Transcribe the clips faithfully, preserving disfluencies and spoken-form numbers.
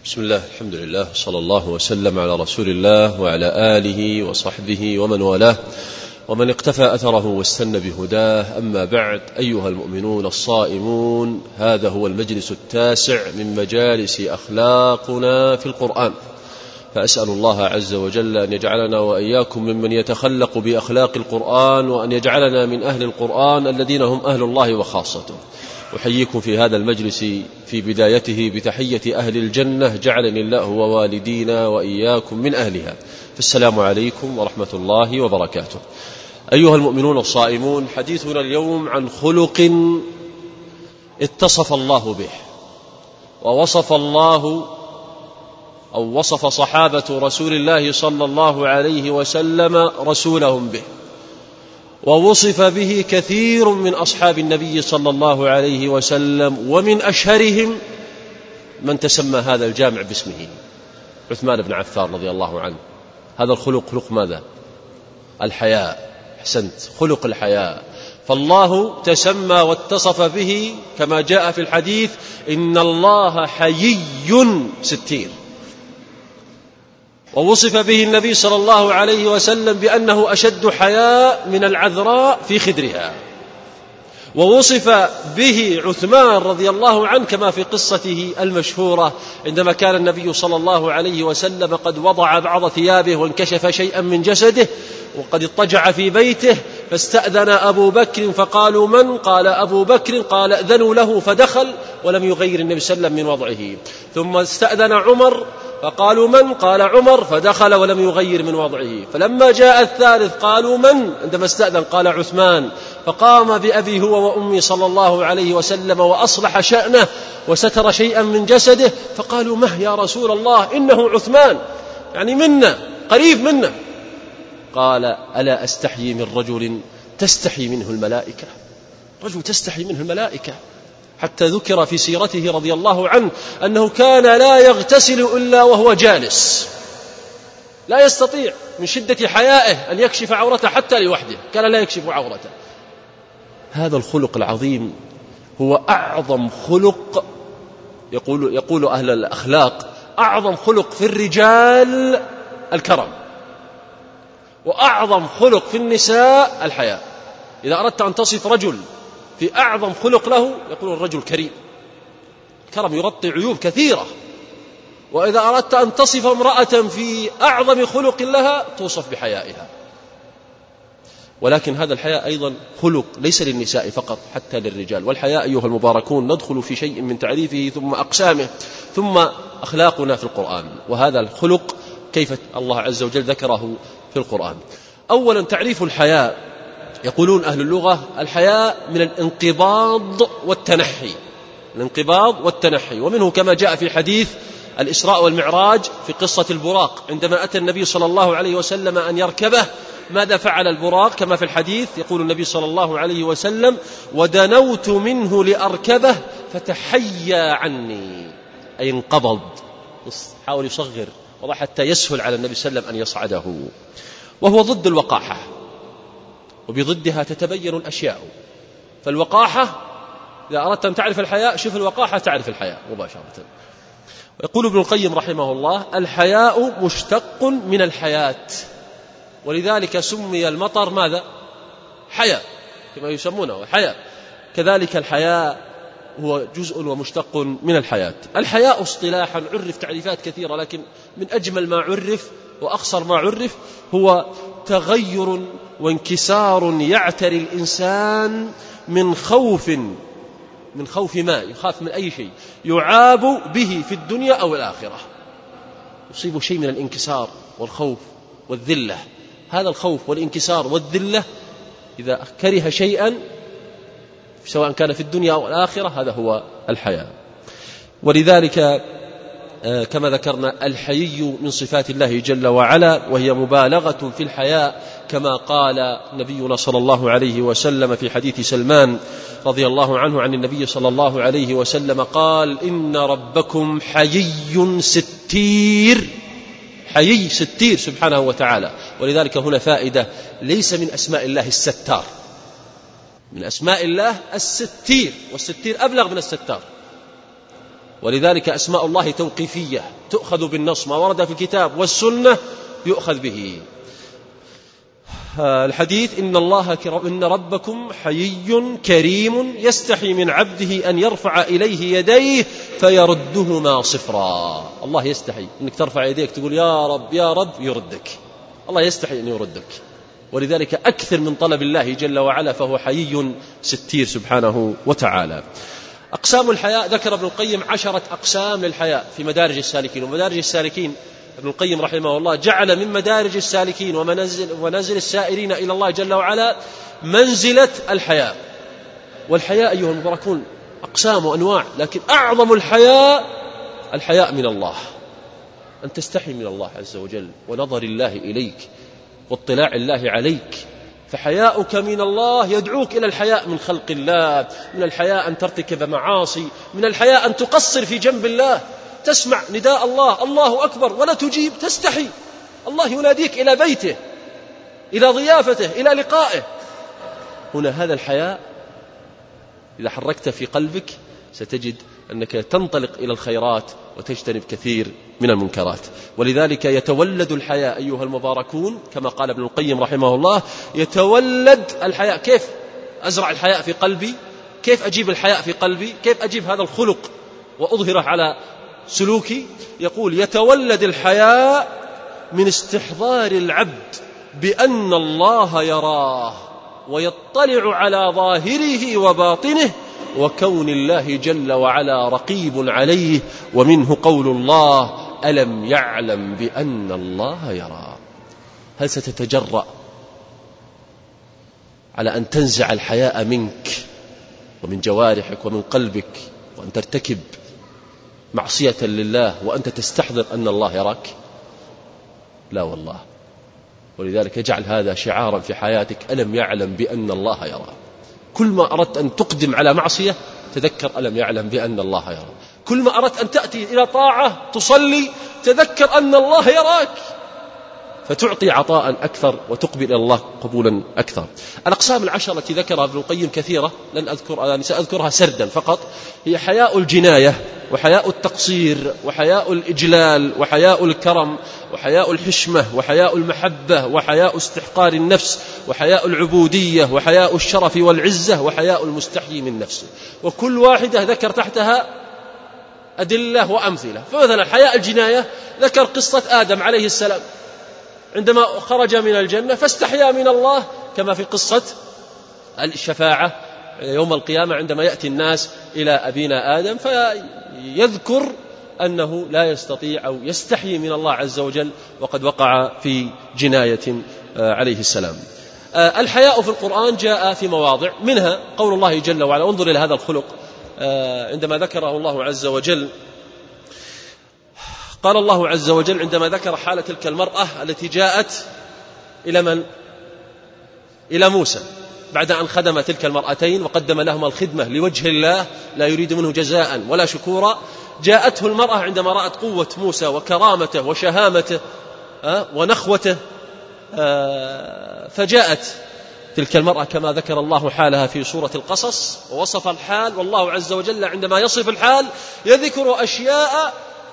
بسم الله، الحمد لله، صلى الله وسلم على رسول الله وعلى آله وصحبه ومن والاه ومن اقتفى أثره واستنى بهداه. أما بعد، أيها المؤمنون الصائمون، هذا هو المجلس التاسع من مجالس أخلاقنا في القرآن، فأسأل الله عز وجل أن يجعلنا وإياكم ممن يتخلق بأخلاق القرآن، وأن يجعلنا من أهل القرآن الذين هم أهل الله وخاصته. أحييكم في هذا المجلس في بدايته بتحية أهل الجنة، جعلني الله ووالدينا وإياكم من أهلها. فالسلام عليكم ورحمة الله وبركاته. أيها المؤمنون الصائمون، حديثنا اليوم عن خلق اتصف الله به، ووصف الله أو وصف صحابة رسول الله صلى الله عليه وسلم رسولهم به، ووصف به كثير من أصحاب النبي صلى الله عليه وسلم، ومن أشهرهم من تسمى هذا الجامع باسمه، عثمان بن عفان رضي الله عنه. هذا الخلق خلق ماذا؟ الحياء. أحسنت، خلق الحياء. فالله تسمى واتصف به كما جاء في الحديث: إن الله حيي ستير. ووصف به النبي صلى الله عليه وسلم بأنه أشد حياء من العذراء في خدرها. ووصف به عثمان رضي الله عنه كما في قصته المشهورة عندما كان النبي صلى الله عليه وسلم قد وضع بعض ثيابه وانكشف شيئا من جسده، وقد اضطجع في بيته، فاستأذن أبو بكر فقالوا: من؟ قال أبو بكر. قال: أذنوا له فدخل ولم يغير النبي صلى الله عليه وسلم من وضعه. ثم استأذن عمر فقالوا: من؟ قال عمر، فدخل ولم يغير من وضعه. فلما جاء الثالث قالوا: من؟ عندما استأذن قال عثمان، فقام بأبي هو وأمي صلى الله عليه وسلم وأصلح شأنه وستر شيئا من جسده. فقالوا: مه يا رسول الله؟ إنه عثمان، يعني منا، قريب منا. قال: ألا أستحيي من رجل تستحي منه الملائكة؟ رجل تستحي منه الملائكة. حتى ذكر في سيرته رضي الله عنه أنه كان لا يغتسل إلا وهو جالس، لا يستطيع من شدة حيائه أن يكشف عورته حتى لوحده، كان لا يكشف عورته. هذا الخلق العظيم هو أعظم خلق، يقول, يقول أهل الأخلاق: أعظم خلق في الرجال الكرم، وأعظم خلق في النساء الحياء. إذا أردت أن تصف رجل في أعظم خلق له، يقول الرجل كريم. الكرم يغطي عيوب كثيرة. وإذا أردت أن تصف امرأة في أعظم خلق لها، توصف بحيائها. ولكن هذا الحياء أيضا خلق ليس للنساء فقط، حتى للرجال. والحياء أيها المباركون ندخل في شيء من تعريفه ثم أقسامه ثم أخلاقنا في القرآن. وهذا الخلق كيف الله عز وجل ذكره في القرآن. أولا تعريف الحياء، يقولون أهل اللغة: الحياء من الانقباض والتنحي. الانقباض والتنحي. ومنه كما جاء في حديث الإسراء والمعراج في قصة البراق، عندما أتى النبي صلى الله عليه وسلم أن يركبه، ماذا فعل البراق؟ كما في الحديث يقول النبي صلى الله عليه وسلم: ودنوت منه لأركبه فتحيا عني، أي انقبض، حاول يصغر حتى يسهل على النبي صلى الله عليه وسلم أن يصعده. وهو ضد الوقاحة، وبضدها تتبين الأشياء. فالوقاحة إذا أردت أن تعرف الحياء، شوف الوقاحة تعرف الحياء مباشرة. ويقول ابن القيم رحمه الله: الحياء مشتق من الحياة، ولذلك سمي المطر ماذا؟ حياء، كما يسمونه حياء. كذلك الحياء هو جزء ومشتق من الحياة. الحياء اصطلاحا عرف تعريفات كثيرة، لكن من أجمل ما عرف وأقصر ما عرف هو تغير وانكسار يعتري الإنسان من خوف من خوف ما يخاف من أي شيء يعاب به في الدنيا أو الآخرة. يصيب شيء من الانكسار والخوف والذلة. هذا الخوف والانكسار والذلة إذا كره شيئا سواء كان في الدنيا أو الآخرة، هذا هو الحياء. ولذلك كما ذكرنا الحيي من صفات الله جل وعلا، وهي مبالغة في الحياء، كما قال نبينا صلى الله عليه وسلم في حديث سلمان رضي الله عنه عن النبي صلى الله عليه وسلم قال: إن ربكم حيي ستير. حيي ستير سبحانه وتعالى. ولذلك هنا فائدة: ليس من أسماء الله الستار، من أسماء الله الستير، والستير أبلغ من الستار. ولذلك أسماء الله توقيفية، تؤخذ بالنص، ما ورد في الكتاب والسنة يؤخذ به. الحديث إن الله إن ربكم حيي كريم يستحي من عبده أن يرفع إليه يديه فيردهما صفرا. الله يستحي أنك ترفع يديك تقول يا رب يا رب يردك، الله يستحي أن يردك، ولذلك أكثر من طلب الله جل وعلا، فهو حيي ستير سبحانه وتعالى. أقسام الحياء ذكر ابن القيم عشرة أقسام للحياء في مدارج السالكين. ومدارج السالكين ابن القيم رحمه الله جعل من مدارج السالكين ومنازل, ومنازل السائرين إلى الله جل وعلا منزلة الحياء. والحياء أيها المباركون أقسام وأنواع، لكن أعظم الحياء الحياء من الله، أن تستحي من الله عز وجل ونظر الله إليك واطلاع الله عليك. فحياؤك من الله يدعوك إلى الحياء من خلق الله، من الحياء أن ترتكب معاصي، من الحياء أن تقصر في جنب الله، تسمع نداء الله الله أكبر ولا تجيب، تستحي، الله يناديك إلى بيته، إلى ضيافته، إلى لقائه. هنا هذا الحياء إذا حركت في قلبك ستجد أنك تنطلق إلى الخيرات وتجتنب كثير من المنكرات. ولذلك يتولد الحياء أيها المباركون كما قال ابن القيم رحمه الله، يتولد الحياء. كيف أزرع الحياء في قلبي؟ كيف أجيب الحياء في قلبي؟ كيف أجيب هذا الخلق وأظهره على سلوكي؟ يقول يتولد الحياء من استحضار العبد بأن الله يراه ويطلع على ظاهره وباطنه، وكون الله جل وعلا رقيب عليه. ومنه قول الله ألم يعلم بأن الله يرى. هل ستتجرأ على أن تنزع الحياء منك ومن جوارحك ومن قلبك وأن ترتكب معصية لله وأنت تستحضر أن الله يراك؟ لا والله. ولذلك اجعل هذا شعارا في حياتك، ألم يعلم بأن الله يرى. كل ما أردت أن تقدم على معصية تذكر ألم يعلم بأن الله يرى. كل ما أردت أن تأتي إلى طاعة تصلي تذكر أن الله يراك، فتعطي عطاء أكثر وتقبل إلى الله قبولا أكثر. الأقسام العشرة التي ذكرها ابن القيم كثيرة، لن أذكر سأذكرها سردا فقط. هي حياء الجناية، وحياء التقصير، وحياء الإجلال، وحياء الكرم، وحياء الحشمة، وحياء المحبة، وحياء استحقار النفس، وحياء العبودية، وحياء الشرف والعزة، وحياء المستحيي من نفسه. وكل واحدة ذكر تحتها أدلة وأمثلة. فمثلا حياء الجناية ذكر قصة آدم عليه السلام عندما خرج من الجنة فاستحيا من الله، كما في قصة الشفاعة يوم القيامة عندما يأتي الناس إلى أبينا آدم فيذكر أنه لا يستطيع أو يستحي من الله عز وجل وقد وقع في جناية عليه السلام. الحياء في القرآن جاء في مواضع، منها قول الله جل وعلا. انظر إلى هذا الخلق عندما ذكره الله عز وجل. قال الله عز وجل عندما ذكر حالة تلك المرأة التي جاءت إلى من؟ إلى موسى بعد أن خدم تلك المرأتين وقدم لهما الخدمة لوجه الله لا يريد منه جزاء ولا شكورا. جاءته المرأة عندما رأت قوة موسى وكرامته وشهامته ونخوته، فجاءت تلك المرأة كما ذكر الله حالها في سورة القصص ووصف الحال. والله عز وجل عندما يصف الحال يذكر أشياء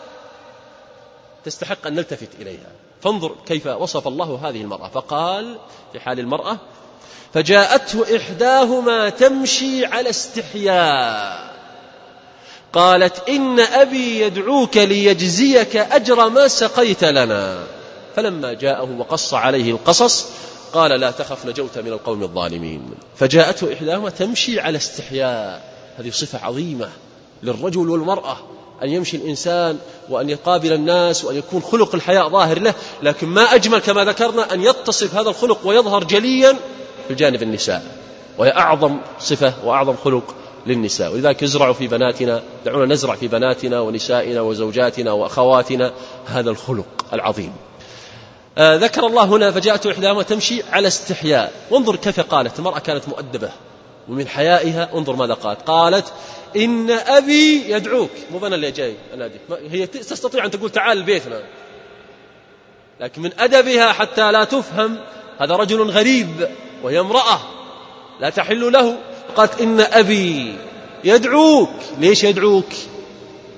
تستحق أن نلتفت إليها. فانظر كيف وصف الله هذه المرأة، فقال في حال المرأة فجاءته إحداهما تمشي على استحياء قالت إن أبي يدعوك ليجزيك أجر ما سقيت لنا. فلما جاءه وقص عليه القصص قال لا تخف نجوت من القوم الظالمين. فجاءته إحداهما تمشي على استحياء. هذه صفة عظيمة للرجل والمرأة، أن يمشي الإنسان وأن يقابل الناس وأن يكون خلق الحياء ظاهر له. لكن ما أجمل كما ذكرنا أن يتصف هذا الخلق ويظهر جليا في جانب النساء، وهي أعظم صفة وأعظم خلق للنساء. ولذلك يزرع في بناتنا، دعونا نزرع في بناتنا ونسائنا وزوجاتنا وأخواتنا هذا الخلق العظيم. آه ذكر الله هنا فجاءته إحداهما تمشي على استحياء. وانظر كيف قالت. المرأة كانت مؤدبة ومن حيائها انظر ماذا قالت. قالت إن أبي يدعوك. مو أنا اللي جاي أناديك، هي تستطيع أن تقول تعال بيتنا، لكن من أدبها حتى لا تفهم هذا رجل غريب وهي امرأة لا تحل له. قالت إن أبي يدعوك. ليش يدعوك؟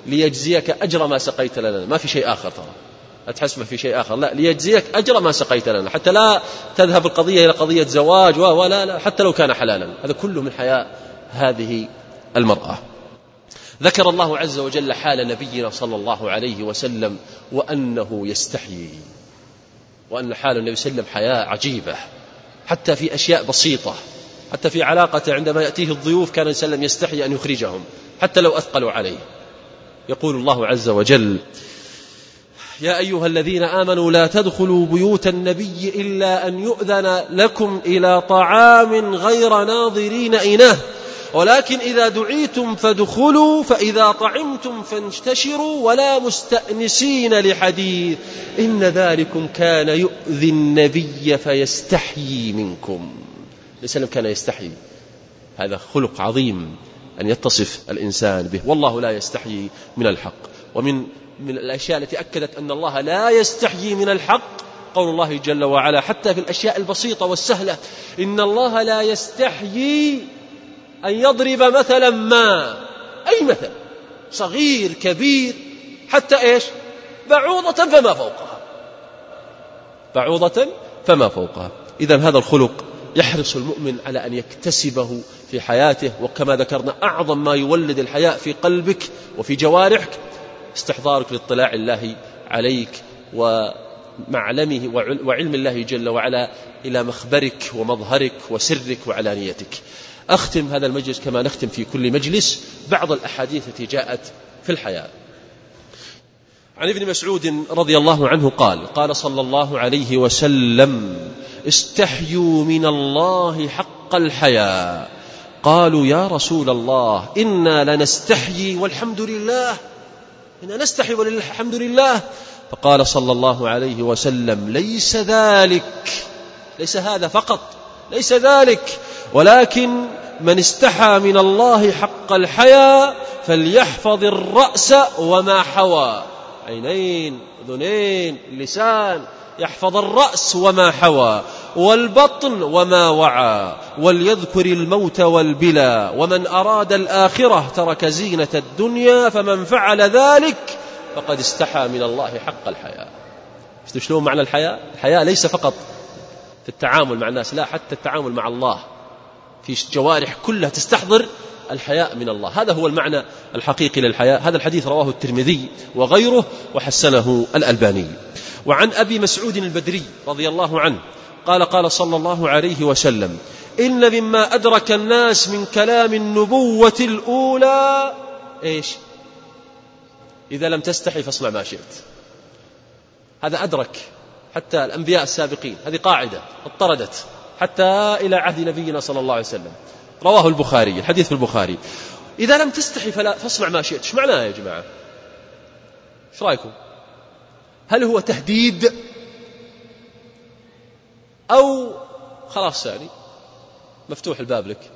ليجزيك أجر ما سقيت لنا، ما في شيء آخر، ترى لا تحسب في شيء آخر، لا، ليجزيك أجر ما سقيت لنا، حتى لا تذهب القضية إلى قضية زواج ولا لا، حتى لو كان حلالا. هذا كله من حياء هذه المرأة. ذكر الله عز وجل حال نبينا صلى الله عليه وسلم وأنه يستحيي، وأن حال النبي صلى الله عليه وسلم حياة عجيبة حتى في أشياء بسيطة، حتى في علاقته عندما يأتيه الضيوف كان النبي صلى الله عليه وسلم يستحي أن يخرجهم حتى لو أثقلوا عليه. يقول الله عز وجل: يا أيها الذين آمنوا لا تدخلوا بيوت النبي إلا أن يؤذن لكم إلى طعام غير ناظرين إناه ولكن إذا دعيتم فادخلوا فإذا طعمتم فانتشروا ولا مستأنسين لحديث إن ذلكم كان يؤذي النبي فيستحيي منكم. الإنسان كان يستحيي، هذا خلق عظيم أن يتصف الإنسان به، والله لا يستحيي من الحق. ومن من الأشياء التي أكدت أن الله لا يستحيي من الحق قول الله جل وعلا حتى في الأشياء البسيطة والسهلة: إن الله لا يستحيي أن يضرب مثلا ما، أي مثل صغير كبير، حتى إيش؟ بعوضة فما فوقها، بعوضة فما فوقها. إذن هذا الخلق يحرص المؤمن على أن يكتسبه في حياته. وكما ذكرنا أعظم ما يولد الحياء في قلبك وفي جوارحك استحضارك لاطلاع الله عليك ومعلمه وعلم الله جل وعلا إلى مخبرك ومظهرك وسرك وعلانيتك. أختم هذا المجلس كما نختم في كل مجلس بعض الأحاديث التي جاءت في الحياء. عن ابن مسعود رضي الله عنه قال: قال صلى الله عليه وسلم: استحيوا من الله حق الحياء. قالوا: يا رسول الله إنا لنستحيي والحمد لله، إنا نستحي والحمد لله. فقال صلى الله عليه وسلم: ليس ذلك، ليس هذا فقط، ليس ذلك، ولكن من استحى من الله حق الحياء فليحفظ الرأس وما حوى، عينين، أذنين، لسان، يحفظ الرأس وما حوى، والبطن وما وعى، وليذكر الموت والبلى، ومن أراد الآخرة ترك زينة الدنيا، فمن فعل ذلك فقد استحى من الله حق الحياء. شلون معنى الحياء؟ الحياء ليس فقط في التعامل مع الناس، لا، حتى التعامل مع الله في جوارح كلها تستحضر الحياء من الله. هذا هو المعنى الحقيقي للحياء. هذا الحديث رواه الترمذي وغيره وحسنه الألباني. وعن أبي مسعود البدري رضي الله عنه قال: قال صلى الله عليه وسلم: إن مما أدرك الناس من كلام النبوة الأولى إيش؟ إذا لم تستحي فاصنع ما شئت. هذا أدرك حتى الأنبياء السابقين، هذه قاعدة اضطردت حتى إلى عهد نبينا صلى الله عليه وسلم. رواه البخاري، الحديث في البخاري: إذا لم تستحي فلا فاصنع ما شئت. ايش معناه يا جماعة؟ ايش رأيكم؟ هل هو تهديد أو خلاص يعني مفتوح الباب لك؟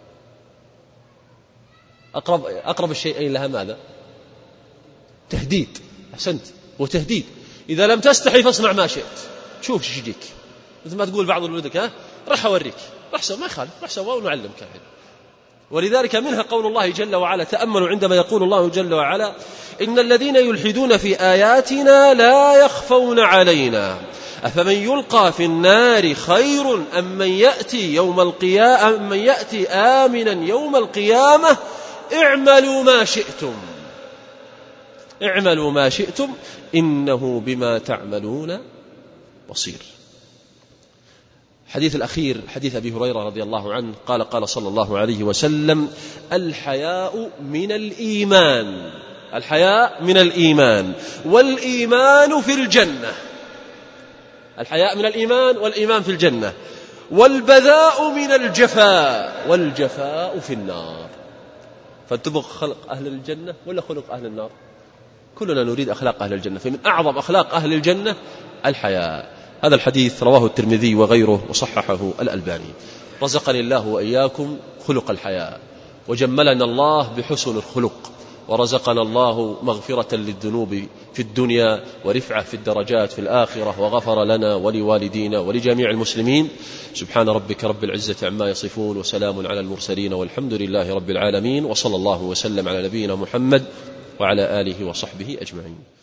أقرب, أقرب الشيئين لها ماذا؟ تهديد. أحسنت، هو تهديد. إذا لم تستحي فاصنع ما شئت. شوف ايش يجيك، مثل ما تقول بعض الولدك: ها راح أوريك، راح سوى، ما يخالف، راح سوى ونعلمك الحين. ولذلك منها قول الله جل وعلا، تأملوا عندما يقول الله جل وعلا: إن الذين يلحدون في آياتنا لا يخفون علينا أفمن يلقى في النار خير أم من يأتي يوم القيامة أم من يأتي آمنا يوم القيامة اعملوا ما شئتم اعملوا ما شئتم إنه بما تعملون بصير. الحديث الأخير حديث أبي هريرة رضي الله عنه قال: قال صلى الله عليه وسلم: الحياء من الإيمان، الحياء من الإيمان، والإيمان في الجنة. الحياء من الإيمان والإيمان في الجنة. والبذاء من الجفاء والجفاء في النار. فتبغى خلق أهل الجنة ولا خلق أهل النار؟ كلنا نريد أخلاق أهل الجنة، فمن أعظم أخلاق أهل الجنة الحياء. هذا الحديث رواه الترمذي وغيره وصححه الألباني. رزقني الله وإياكم خلق الحياء، وجملنا الله بحسن الخلق، ورزقنا الله مغفرة للذنوب في الدنيا ورفعة في الدرجات في الآخرة، وغفر لنا ولوالدينا ولجميع المسلمين. سبحان ربك رب العزة عما يصفون، وسلام على المرسلين، والحمد لله رب العالمين، وصلى الله وسلم على نبينا محمد وعلى آله وصحبه أجمعين.